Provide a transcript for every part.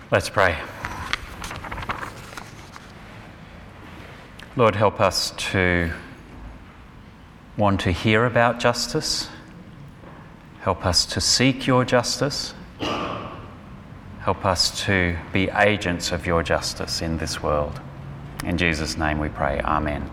Let's pray. Lord, help us to want to hear about justice. Help us to seek your justice. Help us to be agents of your justice in this world. In Jesus' name we pray. Amen.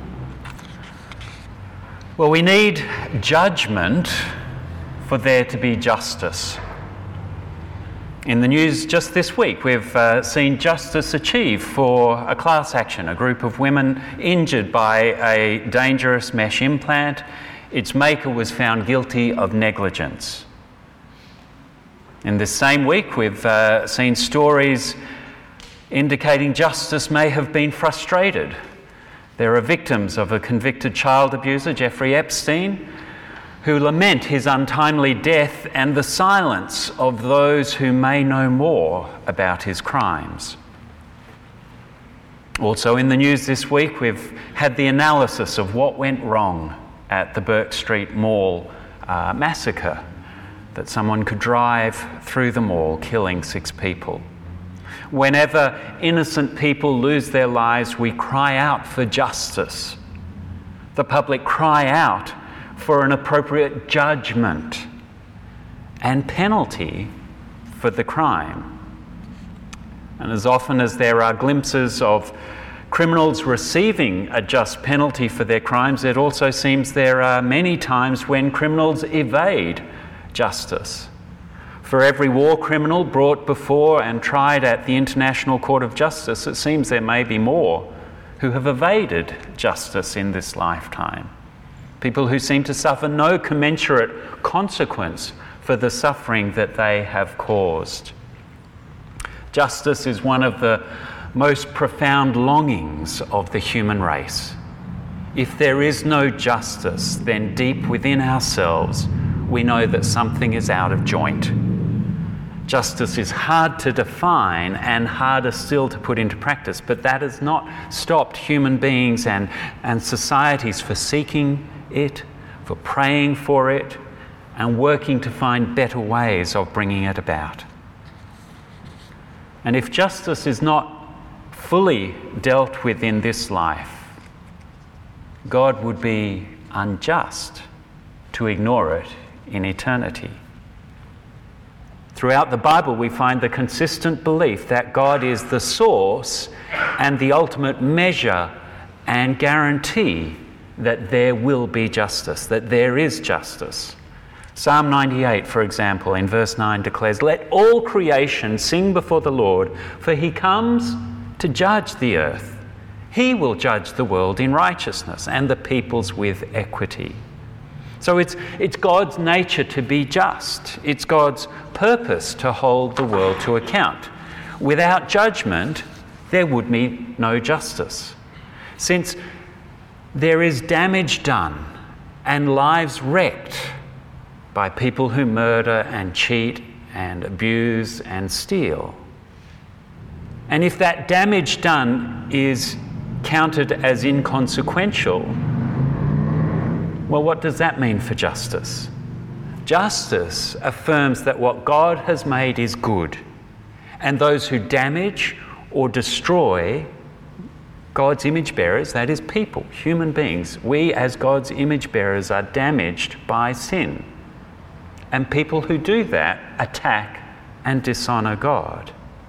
Well, we need judgment for there to be justice. In the news just this week, we've seen justice achieved for a class action, a group of women injured by a dangerous mesh implant. Its maker was found guilty of negligence. In this same week, we've seen stories indicating justice may have been frustrated. There are victims of a convicted child abuser, Jeffrey Epstein, who lament his untimely death and the silence of those who may know more about his crimes. Also in the news this week, we've had the analysis of what went wrong at the Burke Street Mall massacre, that someone could drive through the mall, killing 6 people. Whenever innocent people lose their lives, we cry out for justice. The public cry out for an appropriate judgment and penalty for the crime. And as often as there are glimpses of criminals receiving a just penalty for their crimes, it also seems there are many times when criminals evade justice. For every war criminal brought before and tried at the International Court of Justice, it seems there may be more who have evaded justice in this lifetime. People who seem to suffer no commensurate consequence for the suffering that they have caused. Justice is one of the most profound longings of the human race. If there is no justice, then deep within ourselves, we know that something is out of joint. Justice is hard to define and harder still to put into practice, but that has not stopped human beings and societies for seeking it, for praying for it, and working to find better ways of bringing it about. And if justice is not fully dealt with in this life, God would be unjust to ignore it in eternity. Throughout the Bible, we find the consistent belief that God is the source and the ultimate measure and guarantee that there will be justice, that there is justice. Psalm 98, for example, in verse 9 declares, "Let all creation sing before the Lord, for he comes to judge the earth. He will judge the world in righteousness and the peoples with equity." So it's God's nature to be just. It's God's purpose to hold the world to account. Without judgment, there would be no justice. Since there is damage done and lives wrecked by people who murder and cheat and abuse and steal. And if that damage done is counted as inconsequential, well, what does that mean for justice? Justice affirms that what God has made is good, and those who damage or destroy God's image bearers, that is people, human beings, we as God's image bearers are damaged by sin. And people who do that attack and dishonour God.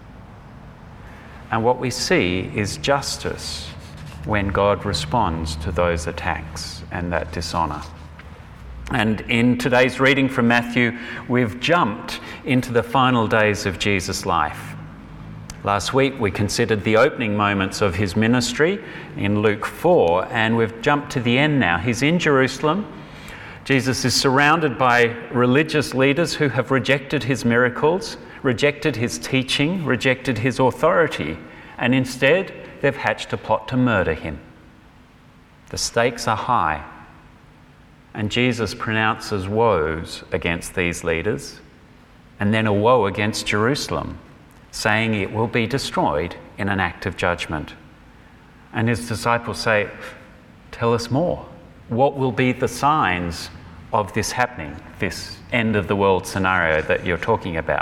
And what we see is justice when God responds to those attacks and that dishonour. And in today's reading from Matthew, we've jumped into the final days of Jesus' life. Last week we considered the opening moments of his ministry in Luke 4, and we've jumped to the end now. He's in Jerusalem. Jesus is surrounded by religious leaders who have rejected his miracles, rejected his teaching, rejected his authority, and instead they've hatched a plot to murder him. The stakes are high, and Jesus pronounces woes against these leaders, and then a woe against Jerusalem, saying it will be destroyed in an act of judgment. And his disciples say, "Tell us more. What will be the signs of this happening, this end of the world scenario that you're talking about?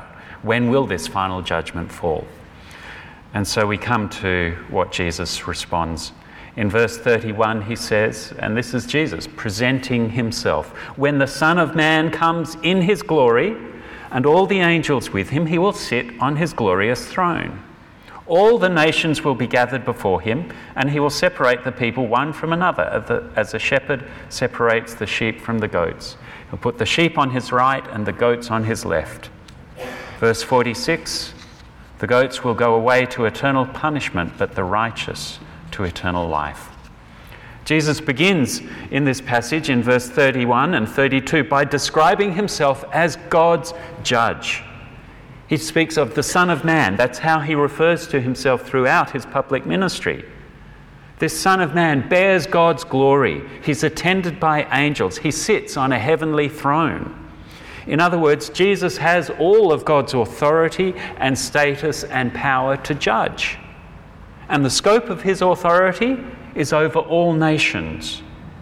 When will this final judgment fall? And so we come to what Jesus responds. In verse 31 he says, and this is Jesus presenting himself, "When the Son of Man comes in his glory and all the angels with him, he will sit on his glorious throne. All the nations will be gathered before him, and he will separate the people one from another, as a shepherd separates the sheep from the goats. He'll put the sheep on his right and the goats on his left." Verse 46, "The goats will go away to eternal punishment, but the righteous to eternal life." Jesus begins in this passage in verse 31 and 32 by describing himself as God's judge. He speaks of the Son of Man. That's how he refers to himself throughout his public ministry. This Son of Man bears God's glory. He's attended by angels. He sits on a heavenly throne. In other words, Jesus has all of God's authority and status and power to judge. And the scope of his authority is over all nations.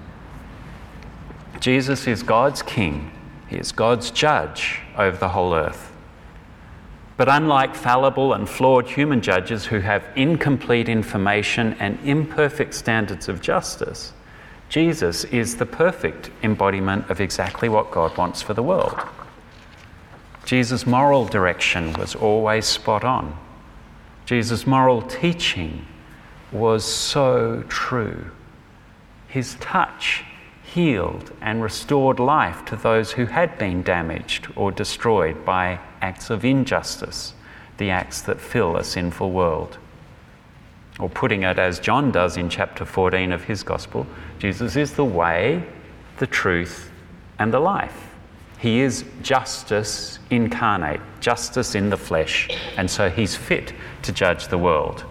Jesus is God's king. He is God's judge over the whole earth. But unlike fallible and flawed human judges who have incomplete information and imperfect standards of justice, Jesus is the perfect embodiment of exactly what God wants for the world. Jesus' moral direction was always spot on. Jesus' moral teaching was so true. His touch healed and restored life to those who had been damaged or destroyed by acts of injustice, the acts that fill a sinful world. Or putting it as John does in chapter 14 of his gospel, Jesus is the way, the truth, and the life. He is justice incarnate, justice in the flesh, and so he's fit to judge the world.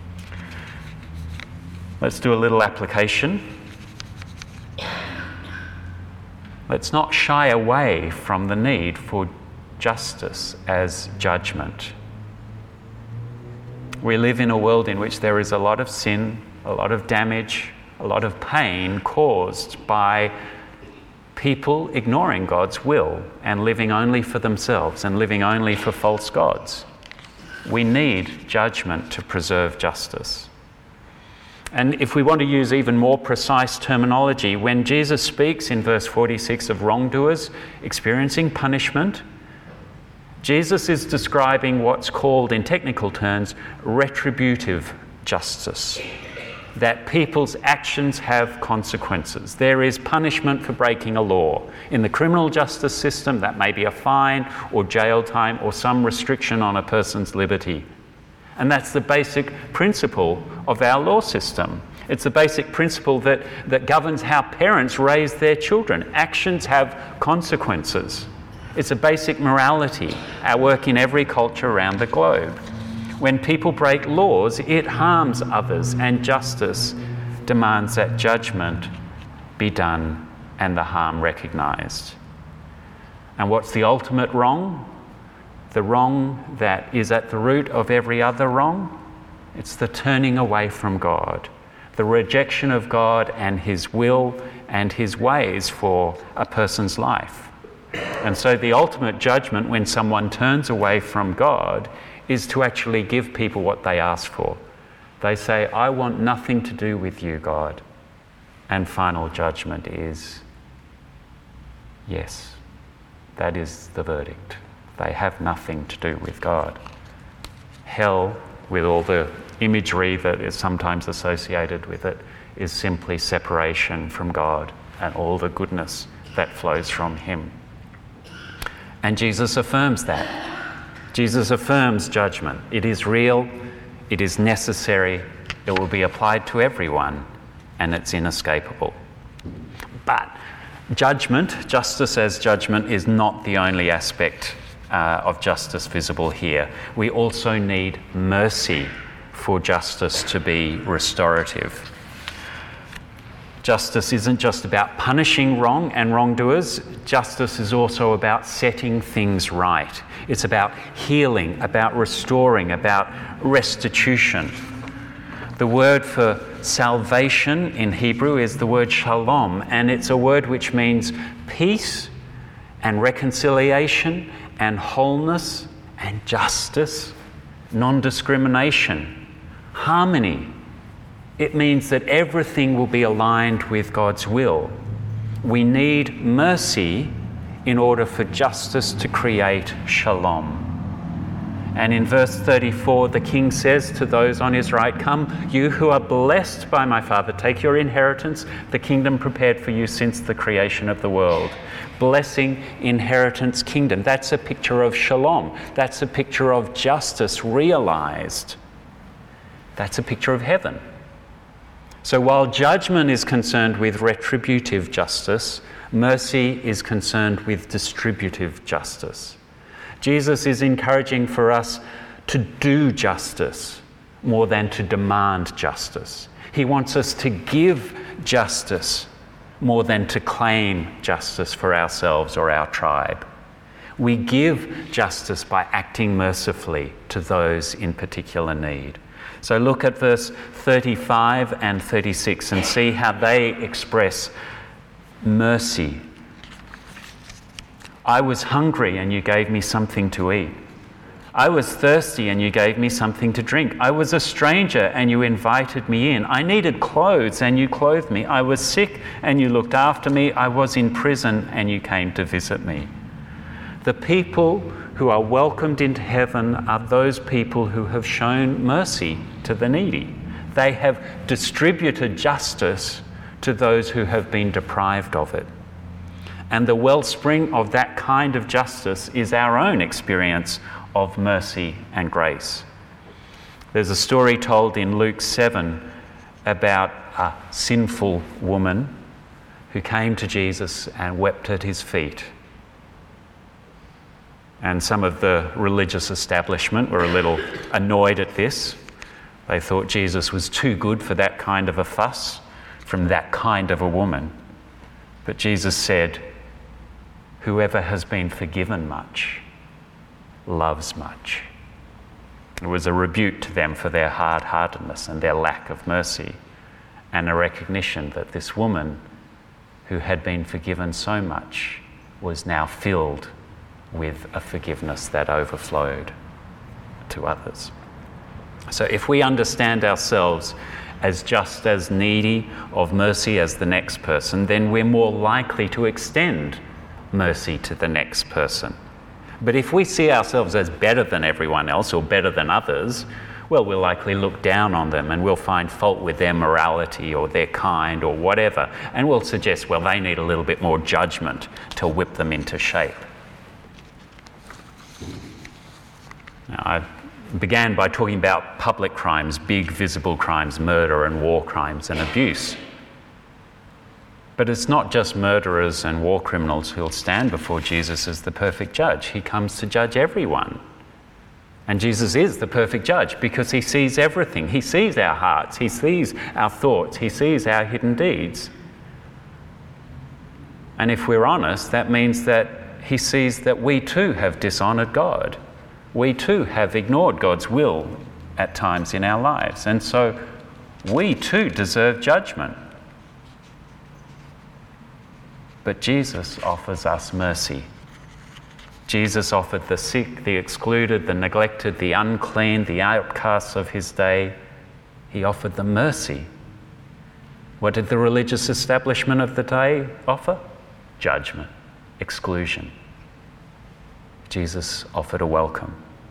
Let's do a little application. Let's not shy away from the need for justice as judgment. We live in a world in which there is a lot of sin, a lot of damage, a lot of pain caused by people ignoring God's will and living only for themselves and living only for false gods. We need judgment to preserve justice. And if we want to use even more precise terminology, when Jesus speaks in verse 46 of wrongdoers experiencing punishment, Jesus is describing what's called in technical terms retributive justice. That people's actions have consequences. There is punishment for breaking a law. In the criminal justice system, that may be a fine or jail time or some restriction on a person's liberty. And that's the basic principle of our law system. It's the basic principle that governs how parents raise their children. Actions have consequences. It's a basic morality, our work in every culture around the globe. When people break laws, it harms others, and justice demands that judgment be done and the harm recognised. And what's the ultimate wrong? The wrong that is at the root of every other wrong? It's the turning away from God, the rejection of God and his will and his ways for a person's life. And so the ultimate judgment when someone turns away from God is to actually give people what they ask for. They say, "I want nothing to do with you, God." And final judgment is, yes, that is the verdict. They have nothing to do with God. Hell, with all the imagery that is sometimes associated with it, is simply separation from God and all the goodness that flows from him. And Jesus affirms that. Jesus affirms judgment. It is real, it is necessary, it will be applied to everyone, and it's inescapable. But judgment, justice as judgment, is not the only aspect of justice visible here. We also need mercy for justice to be restorative. Justice isn't just about punishing wrong and wrongdoers. Justice is also about setting things right. It's about healing, about restoring, about restitution. The word for salvation in Hebrew is the word shalom, and it's a word which means peace and reconciliation and wholeness and justice, non-discrimination, harmony. It means that everything will be aligned with God's will. We need mercy in order for justice to create shalom. And in verse 34, the king says to those on his right, "Come, you who are blessed by my Father, take your inheritance, the kingdom prepared for you since the creation of the world." Blessing, inheritance, kingdom. That's a picture of shalom. That's a picture of justice realized. That's a picture of heaven. So while judgment is concerned with retributive justice, mercy is concerned with distributive justice. Jesus is encouraging for us to do justice more than to demand justice. He wants us to give justice more than to claim justice for ourselves or our tribe. We give justice by acting mercifully to those in particular need. So look at verse 35 and 36 and see how they express mercy. "I was hungry and you gave me something to eat. I was thirsty and you gave me something to drink. I was a stranger and you invited me in. I needed clothes and you clothed me. I was sick and you looked after me. I was in prison and you came to visit me." The people who are welcomed into heaven are those people who have shown mercy to the needy. They have distributed justice to those who have been deprived of it. And the wellspring of that kind of justice is our own experience of mercy and grace. There's a story told in Luke 7 about a sinful woman who came to Jesus and wept at his feet. And some of the religious establishment were a little annoyed at this. They thought Jesus was too good for that kind of a fuss from that kind of a woman. But Jesus said, "Whoever has been forgiven much loves much." It was a rebuke to them for their hard-heartedness and their lack of mercy, and a recognition that this woman who had been forgiven so much was now filled with a forgiveness that overflowed to others. So if we understand ourselves as just as needy of mercy as the next person, then we're more likely to extend mercy to the next person. But if we see ourselves as better than everyone else or better than others, well, we'll likely look down on them and we'll find fault with their morality or their kind or whatever, and we'll suggest, well, they need a little bit more judgment to whip them into shape. Now, I began by talking about public crimes, big visible crimes, murder and war crimes and abuse. But it's not just murderers and war criminals who'll stand before Jesus as the perfect judge. He comes to judge everyone. And Jesus is the perfect judge because he sees everything. He sees our hearts, he sees our thoughts, he sees our hidden deeds. And if we're honest, that means that he sees that we too have dishonoured God. We too have ignored God's will at times in our lives. And so we too deserve judgment. But Jesus offers us mercy. Jesus offered the sick, the excluded, the neglected, the unclean, the outcasts of his day. He offered them mercy. What did the religious establishment of the day offer? Judgment, exclusion. Jesus offered a welcome.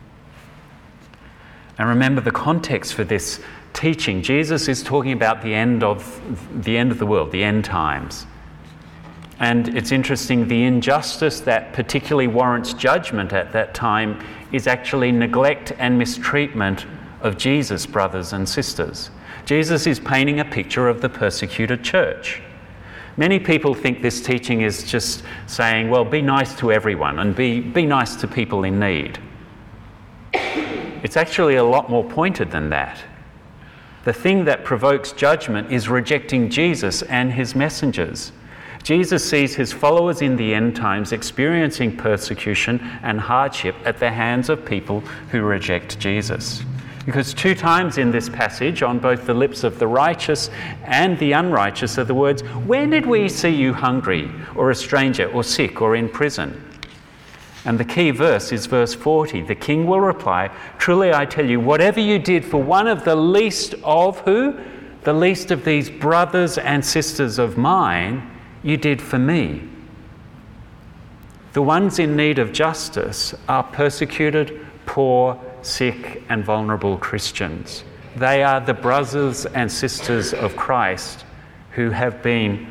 And remember the context for this teaching. Jesus is talking about the end of the world, the end times. And it's interesting, the injustice that particularly warrants judgment at that time is actually neglect and mistreatment of Jesus' brothers and sisters. Jesus is painting a picture of the persecuted church. Many people think this teaching is just saying, well, be nice to everyone and be nice to people in need. It's actually a lot more pointed than that. The thing that provokes judgment is rejecting Jesus and his messengers. Jesus sees his followers in the end times experiencing persecution and hardship at the hands of people who reject Jesus. Because 2 times in this passage, on both the lips of the righteous and the unrighteous, are the words, "When did we see you hungry, or a stranger, or sick, or in prison?" And the key verse is verse 40. The king will reply, "Truly I tell you, whatever you did for one of the least of" who? "The least of these brothers and sisters of mine, you did for me." The ones in need of justice are persecuted, poor, sick and vulnerable Christians. They are the brothers and sisters of Christ who have been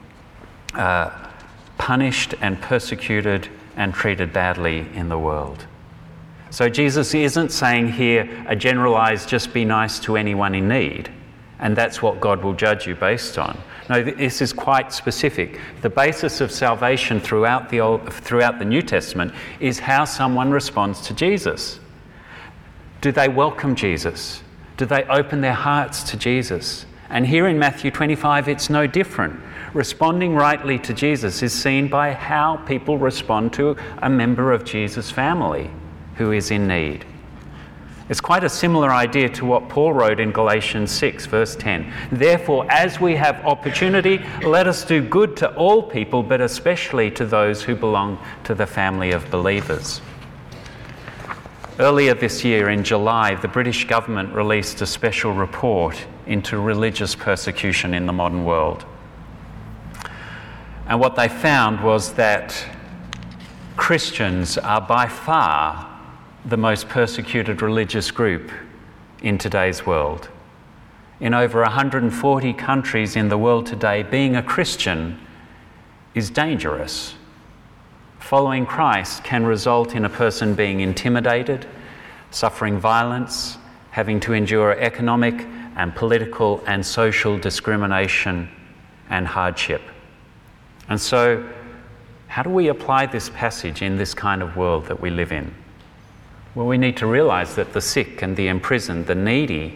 punished and persecuted and treated badly in the world. So Jesus isn't saying here a generalised just be nice to anyone in need, and that's what God will judge you based on. No, this is quite specific. The basis of salvation throughout the New Testament is how someone responds to Jesus. Do they welcome Jesus? Do they open their hearts to Jesus? And here in Matthew 25, it's no different. Responding rightly to Jesus is seen by how people respond to a member of Jesus' family who is in need. It's quite a similar idea to what Paul wrote in Galatians 6, verse 10. "Therefore, as we have opportunity, let us do good to all people, but especially to those who belong to the family of believers." Earlier this year, in July, the British government released a special report into religious persecution in the modern world. And what they found was that Christians are by far the most persecuted religious group in today's world. In over 140 countries in the world today, being a Christian is dangerous. Following Christ can result in a person being intimidated, suffering violence, having to endure economic and political and social discrimination and hardship. And so, how do we apply this passage in this kind of world that we live in? Well, we need to realise that the sick and the imprisoned, the needy,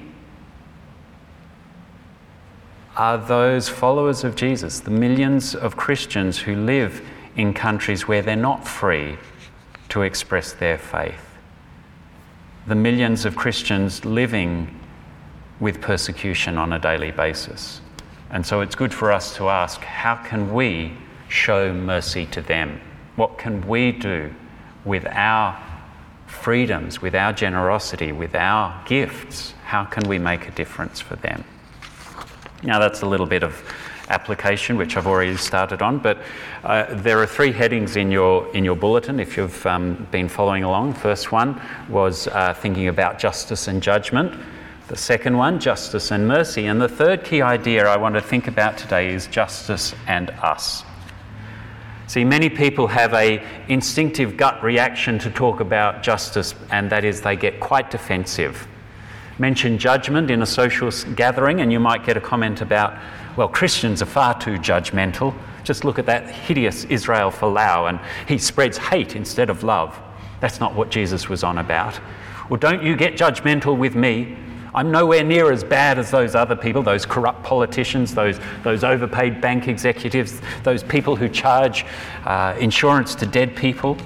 are those followers of Jesus, the millions of Christians who live in countries where they're not free to express their faith. The millions of Christians living with persecution on a daily basis. And so it's good for us to ask, how can we show mercy to them? What can we do with our freedoms, with our generosity, with our gifts? How can we make a difference for them? Now, that's a little bit of application, which I've already started on, but there are three headings in your bulletin if you've been following along. The first one was thinking about justice and judgment. The second one, justice and mercy. And the third key idea I want to think about today is justice and us. See, many people have an instinctive gut reaction to talk about justice, and that is they get quite defensive. Mention judgment in a social gathering and you might get a comment about, well, Christians are far too judgmental. Just look at that hideous Israel Folau, and he spreads hate instead of love. That's not what Jesus was on about. Well, don't you get judgmental with me. I'm nowhere near as bad as those other people, those corrupt politicians, those overpaid bank executives, those people who charge insurance to dead people.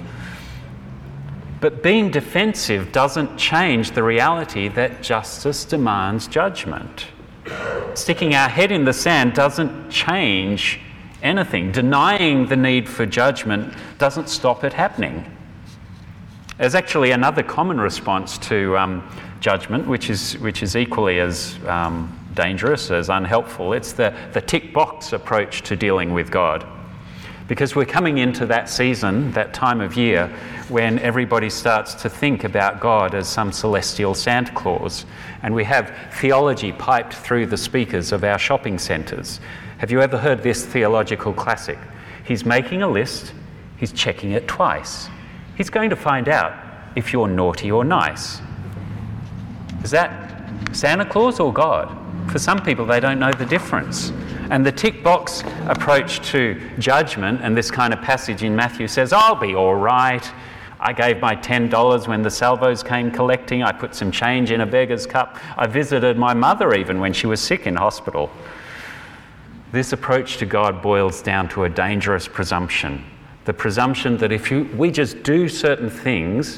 But being defensive doesn't change the reality that justice demands judgment. Sticking our head in the sand doesn't change anything. Denying the need for judgment doesn't stop it happening. There's actually another common response to judgment, which is equally as dangerous, as unhelpful. It's the tick box approach to dealing with God. Because we're coming into that season, that time of year, when everybody starts to think about God as some celestial Santa Claus, and we have theology piped through the speakers of our shopping centres. Have you ever heard this theological classic? He's making a list, he's checking it twice. He's going to find out if you're naughty or nice. Is that Santa Claus or God? For some people, they don't know the difference. And the tick box approach to judgment, and this kind of passage in Matthew says, I'll be all right. I gave my $10 when the salvos came collecting. I put some change in a beggar's cup. I visited my mother even when she was sick in hospital. This approach to God boils down to a dangerous presumption. The presumption that if we just do certain things,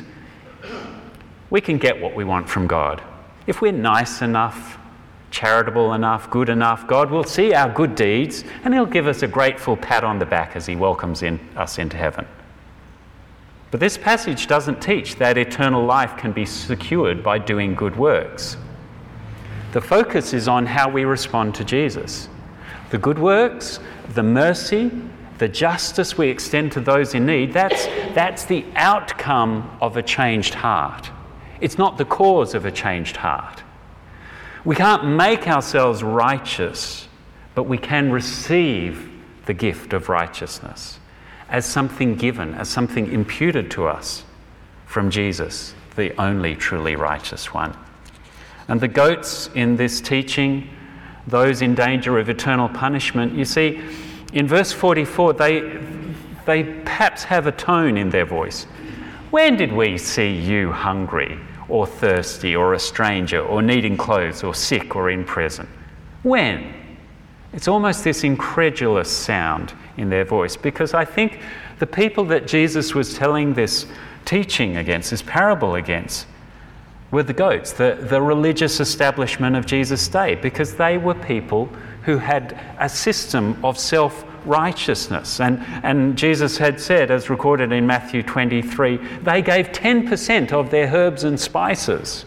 we can get what we want from God. If we're nice enough, charitable enough, good enough, God will see our good deeds and he'll give us a grateful pat on the back as he welcomes us into heaven. But this passage doesn't teach that eternal life can be secured by doing good works. The focus is on how we respond to Jesus. The good works, the mercy, the justice we extend to those in need, that's the outcome of a changed heart. It's not the cause of a changed heart. We can't make ourselves righteous, but we can receive the gift of righteousness as something given, as something imputed to us from Jesus, the only truly righteous one. And the goats in this teaching, those in danger of eternal punishment, you see, in verse 44, they perhaps have a tone in their voice. When did we see you hungry or thirsty or a stranger or needing clothes or sick or in prison? When? It's almost this incredulous sound in their voice, because I think the people that Jesus was telling this teaching against, this parable against, were the goats, the religious establishment of Jesus' day, because they were people who had a system of self-righteousness. And Jesus had said, as recorded in Matthew 23, they gave 10% of their herbs and spices,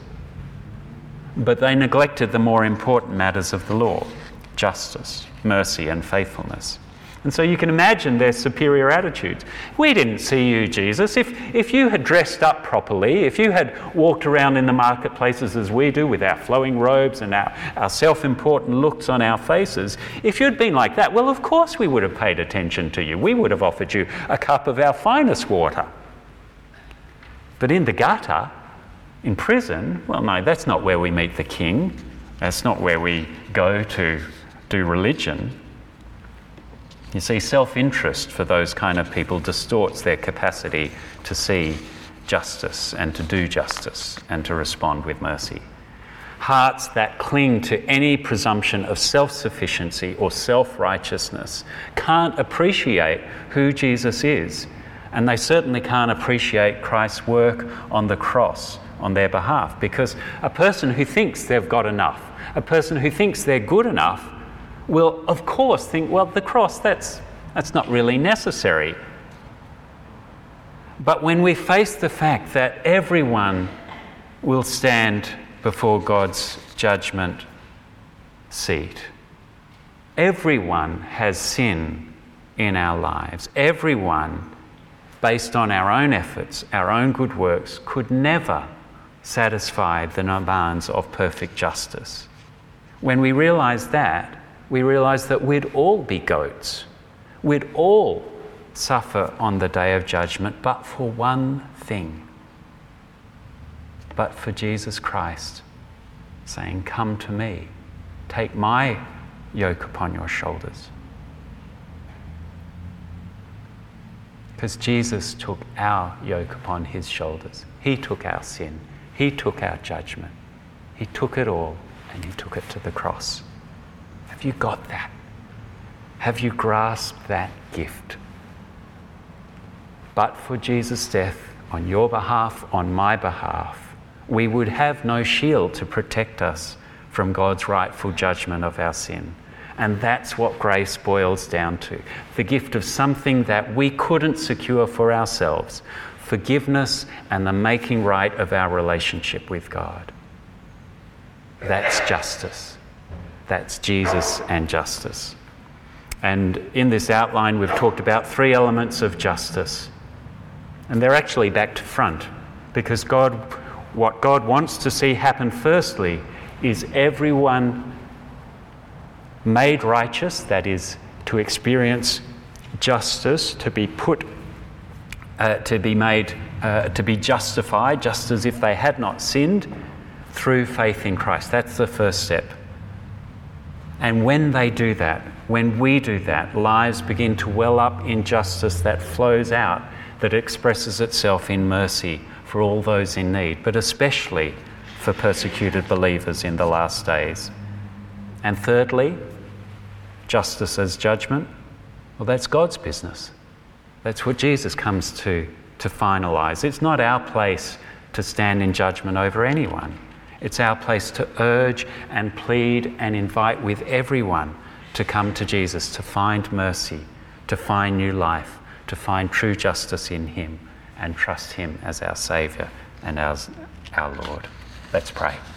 but they neglected the more important matters of the law: justice, mercy, and faithfulness. And so you can imagine their superior attitudes. We didn't see you, Jesus. If you had dressed up properly, if you had walked around in the marketplaces as we do with our flowing robes and our self-important looks on our faces, if you'd been like that, well, of course we would have paid attention to you. We would have offered you a cup of our finest water. But in the gutter, in prison, well, no, that's not where we meet the king. That's not where we go to do religion. You see, self-interest for those kind of people distorts their capacity to see justice and to do justice and to respond with mercy. Hearts that cling to any presumption of self-sufficiency or self-righteousness can't appreciate who Jesus is, and they certainly can't appreciate Christ's work on the cross on their behalf, because a person who thinks they've got enough, a person who thinks they're good enough, will of course think, well, the cross, that's not really necessary. But when we face the fact that everyone will stand before God's judgment seat, everyone has sin in our lives, everyone, based on our own efforts, our own good works, could never satisfy the demands of perfect justice. When we realise that, we realise that we'd all be goats. We'd all suffer on the day of judgment, but for one thing. But for Jesus Christ saying, "Come to me, take my yoke upon your shoulders." Because Jesus took our yoke upon his shoulders. He took our sin. He took our judgment. He took it all, and he took it to the cross. Have you got that? Have you grasped that gift? But for Jesus' death on your behalf, on my behalf, we would have no shield to protect us from God's rightful judgment of our sin. And that's what grace boils down to. The gift of something that we couldn't secure for ourselves. Forgiveness and the making right of our relationship with God. That's justice. That's Jesus and justice. And in this outline, we've talked about three elements of justice. And they're actually back to front, because what God wants to see happen firstly is everyone made righteous, that is, to experience justice, to be justified, just as if they had not sinned, through faith in Christ. That's the first step. And when they do that, when we do that, lives begin to well up in justice that flows out, that expresses itself in mercy for all those in need, but especially for persecuted believers in the last days. And thirdly, justice as judgment. Well, that's God's business. That's what Jesus comes to finalise. It's not our place to stand in judgment over anyone. It's our place to urge and plead and invite with everyone to come to Jesus, to find mercy, to find new life, to find true justice in him, and trust him as our Saviour and our Lord. Let's pray.